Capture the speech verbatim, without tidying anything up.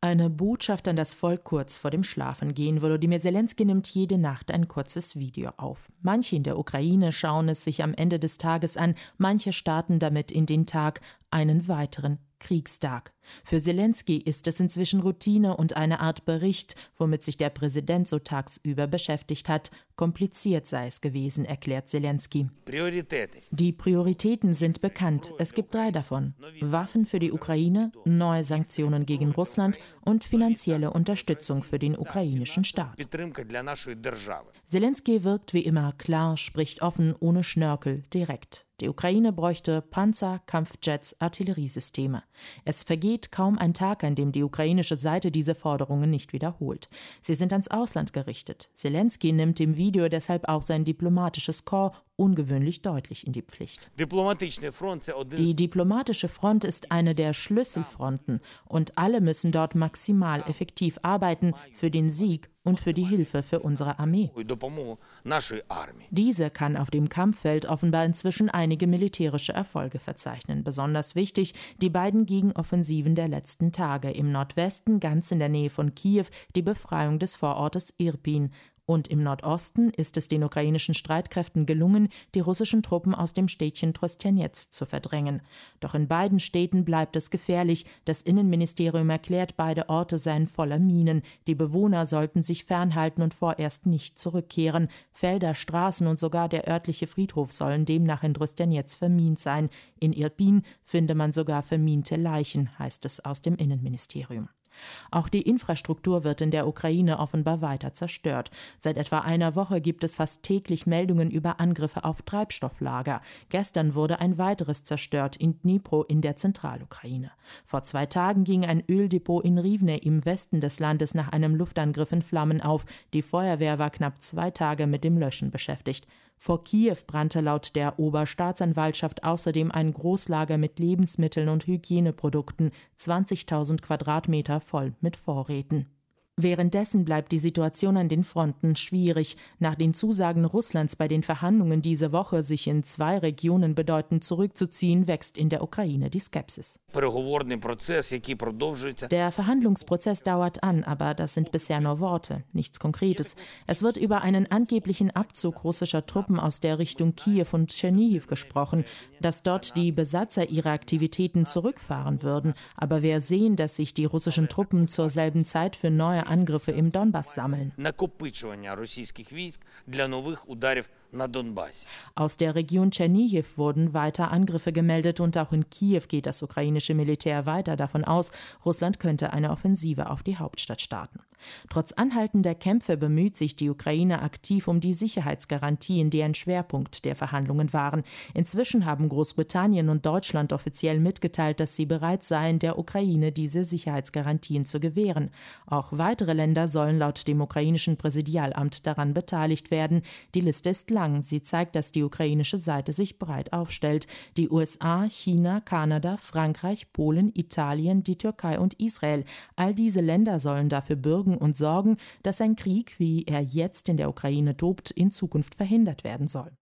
Eine Botschaft an das Volk kurz vor dem Schlafengehen. Volodymyr Zelensky nimmt jede Nacht ein kurzes Video auf. Manche in der Ukraine schauen es sich am Ende des Tages an, manche starten damit in den Tag, einen weiteren Kriegstag. Für Zelensky ist es inzwischen Routine und eine Art Bericht, womit sich der Präsident so tagsüber beschäftigt hat. Kompliziert sei es gewesen, erklärt Zelensky. Die Prioritäten sind bekannt. Es gibt drei davon. Waffen für die Ukraine, neue Sanktionen gegen Russland und finanzielle Unterstützung für den ukrainischen Staat. Zelensky wirkt wie immer klar, spricht offen, ohne Schnörkel, direkt. Die Ukraine bräuchte Panzer, Kampfjets, Artilleriesysteme. Es vergeht kaum ein Tag, an dem die ukrainische Seite diese Forderungen nicht wiederholt. Sie sind ans Ausland gerichtet. Zelensky nimmt im Video deshalb auch sein diplomatisches Korps ungewöhnlich deutlich in die Pflicht. Die diplomatische Front ist eine der Schlüsselfronten und alle müssen dort maximal effektiv arbeiten für den Sieg und für die Hilfe für unsere Armee. Diese kann auf dem Kampffeld offenbar inzwischen einige militärische Erfolge verzeichnen. Besonders wichtig die beiden Gegenoffensiven der letzten Tage. Im Nordwesten, ganz in der Nähe von Kiew, die Befreiung des Vorortes Irpin. Und im Nordosten ist es den ukrainischen Streitkräften gelungen, die russischen Truppen aus dem Städtchen Trostjanetz zu verdrängen. Doch in beiden Städten bleibt es gefährlich. Das Innenministerium erklärt, beide Orte seien voller Minen. Die Bewohner sollten sich fernhalten und vorerst nicht zurückkehren. Felder, Straßen und sogar der örtliche Friedhof sollen demnach in Trostjanetz vermint sein. In Irpin finde man sogar verminte Leichen, heißt es aus dem Innenministerium. Auch die Infrastruktur wird in der Ukraine offenbar weiter zerstört. Seit etwa einer Woche gibt es fast täglich Meldungen über Angriffe auf Treibstofflager. Gestern wurde ein weiteres zerstört in Dnipro in der Zentralukraine. Vor zwei Tagen ging ein Öldepot in Rivne im Westen des Landes nach einem Luftangriff in Flammen auf. Die Feuerwehr war knapp zwei Tage mit dem Löschen beschäftigt. Vor Kiew brannte laut der Oberstaatsanwaltschaft außerdem ein Großlager mit Lebensmitteln und Hygieneprodukten, zwanzigtausend Quadratmeter voll mit Vorräten. Währenddessen bleibt die Situation an den Fronten schwierig. Nach den Zusagen Russlands bei den Verhandlungen diese Woche, sich in zwei Regionen bedeutend zurückzuziehen, wächst in der Ukraine die Skepsis. Der Verhandlungsprozess dauert an, aber das sind bisher nur Worte, nichts Konkretes. Es wird über einen angeblichen Abzug russischer Truppen aus der Richtung Kiew und Tschernihiw gesprochen, dass dort die Besatzer ihre Aktivitäten zurückfahren würden. Aber wir sehen, dass sich die russischen Truppen zur selben Zeit für neue Angriffe im Donbass sammeln. Aus der Region Tschernihiw wurden weiter Angriffe gemeldet und auch in Kiew geht das ukrainische Militär weiter davon aus, Russland könnte eine Offensive auf die Hauptstadt starten. Trotz anhaltender Kämpfe bemüht sich die Ukraine aktiv um die Sicherheitsgarantien, die ein Schwerpunkt der Verhandlungen waren. Inzwischen haben Großbritannien und Deutschland offiziell mitgeteilt, dass sie bereit seien, der Ukraine diese Sicherheitsgarantien zu gewähren. Auch weitere Länder sollen laut dem ukrainischen Präsidialamt daran beteiligt werden. Die Liste ist lang. Sie zeigt, dass die ukrainische Seite sich breit aufstellt. Die U S A, China, Kanada, Frankreich, Polen, Italien, die Türkei und Israel. All diese Länder sollen dafür bürgen und sorgen, dass ein Krieg, wie er jetzt in der Ukraine tobt, in Zukunft verhindert werden soll.